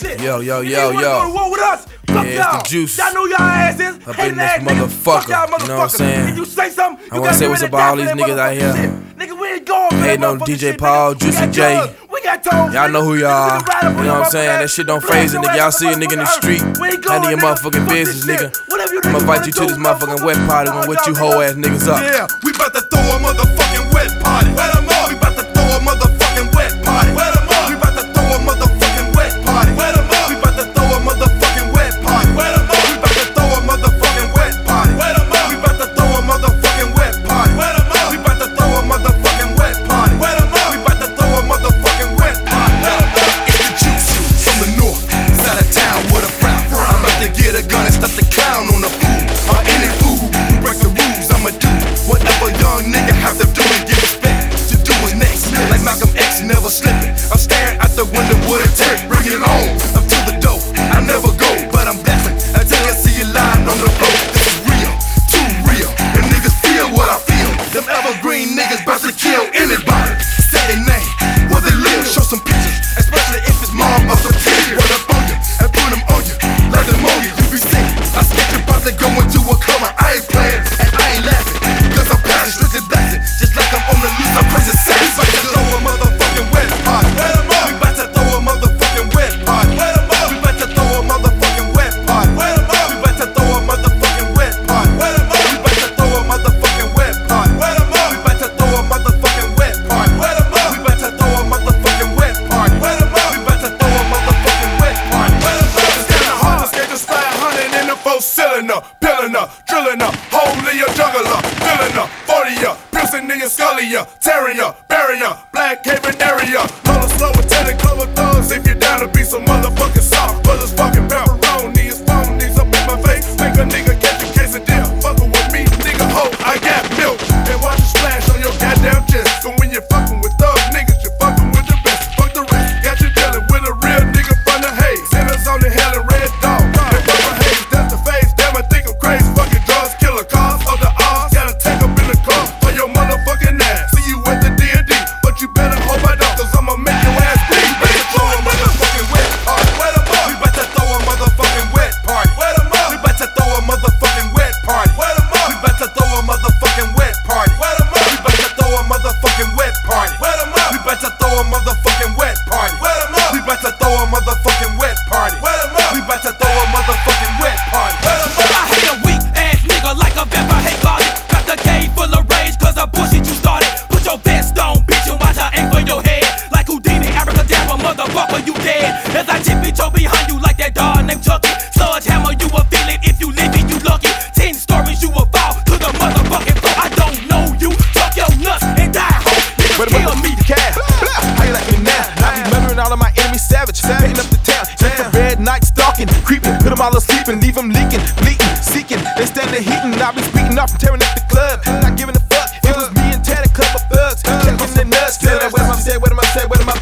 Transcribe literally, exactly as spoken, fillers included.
shit. Yo, yo, And yo, you wanna yo. go to war with us? Fuck Yeah, y'all. it's the juice. Y'all know y'all ass is. Up Hating in this ass niggas. motherfucker, Fuck y'all you know what I'm motherfuckers. saying? If you say something, I you wanna gotta say be what's ready up to to all die these for that niggas out motherfucking here. shit. Nigga, we ain't going for that Hating on motherfucking D J shit, Paul, nigga. Juicy We got J. guns. We got toes. Y'all know who y'all are. Niggas ride up You on know what I'm your saying? That shit don't phase a nigga. Y'all see a nigga in the street, handle your motherfucking business, nigga. I'ma invite you to this motherfucking wet party. Gonna wet you hoe ass niggas up. Yeah, we bout to throw a motherfucking wet party. Wet 'em up. We bout to throw a motherfucking wet party. Wet 'em up. We bout to throw a motherfucking wet party. Wet 'em up. We bout to throw a motherfucking wet party. Wet 'em up. We bout to throw a motherfucking wet party. Wet 'em up. We bout to throw a motherfucking wet party. Wet 'em up. We bout to throw a motherfucking wet party. Wet 'em up. We bout to throw a motherfucking wet party. It's the juice from the north side of town with a frown. I'm about to get a gun and start to clown on the fool or any fool who breaks the rules. I'ma do whatever young nigga have to do to get respect. To do what's next, like Malcolm X, never slipping. I'm staring out the window with a tech, bring it on up to the door. I never go, but I'm battling until I see you lying on the floor. This is real, too real, and niggas feel what I feel. Them evergreen niggas bout to kill anybody. Say their name, where they live, show some pictures, especially if it's mom or some kid. Run up on you and put them on you, let them on you. You be sick. I sketch you about to go into a coma. I ain't playing and I ain't laughing, cause I'm passing strictly blasting, just like I'm on the loose. I'm crazy sad. We bout to throw a motherfucking wet party. Wet 'em up. We bout to throw a motherfucking wet party. Wet 'em up. We bout to throw a motherfucking wet party. Wet 'em up. We bout to throw a motherfucking wet party. Wet 'em up. We bout to throw a motherfucking wet party. Wet 'em up. We bout to throw a motherfucking wet party. Wet 'em up. We bout to throw a motherfucking wet party. Wet 'em up. We bout to throw a motherfucking wet party. Wet 'em up. It's kinda hard to skate this five hundred in the four cylinder, peeling up, drilling up, holy a juggler, filling up, forty up, piercing in your scully up, tearing up, burying up, black haven area. Roll slow with ten clover thugs if you're down to be some motherfucking soft. Brothers fucking pepperoni, it's phonies up in my face. Make a nigga catch a quesadilla, fucking with me, nigga, ho, I got milk. And watch it splash on your goddamn chest. So when you're fucking with thug niggas, you're fucking with the best. Fuck the rest, got you dealing with a real nigga from the haze. Sinners on the hell and red dog. And Papa Hayes, that's the face. Damn, I think I'm crazy. Fucking drugs, killer cars of the odds. Gotta take up in the car for your motherfucking ass. See you at the D and D, but you better hope I don't, cause I'ma make your ass bleed. Better throw a motherfucking wet party. Wet 'em up. We bout to throw a motherfucking wet party. Wet 'em up. We bout to throw a motherfucking wet party. Wet 'em up. We bout to throw a motherfucking wet party. Wet 'em up. We bout to throw a motherfucking wet party. Wet 'em up. We bout to throw a motherfucking wet party. Wet 'em up. We bout to throw a motherfucking wet party. Wet 'em up. We bout to throw a motherfucking wet party. Wet 'em up. I hate a weak ass nigga like a vampire hate body. Got the cave full of rage cause of bullshit you started. Put your vest on, bitch, and watch I aim for your head. Like Houdini, abracadabra, motherfucker, you dead. As I tippy toe behind you like that dog named Chucky. Sledgehammer, you will feel it if you live it, you lucky. Ten stories, you will fall to the motherfucking floor. I don't know you, tuck your nuts and die home. Nigga, kill me. Cash. How you like me now? I be murdering all of my enemies savage. Hitting up the town, just a red night stalking, creeping, put them all asleep and leave them leaking, bleeding, seeking. They stand there heating, I be speeding off and tearing up the club. Not giving a fuck, it was me and Ted, a couple thugs. Checking the nuts, till I wear my say, what am I say, what am I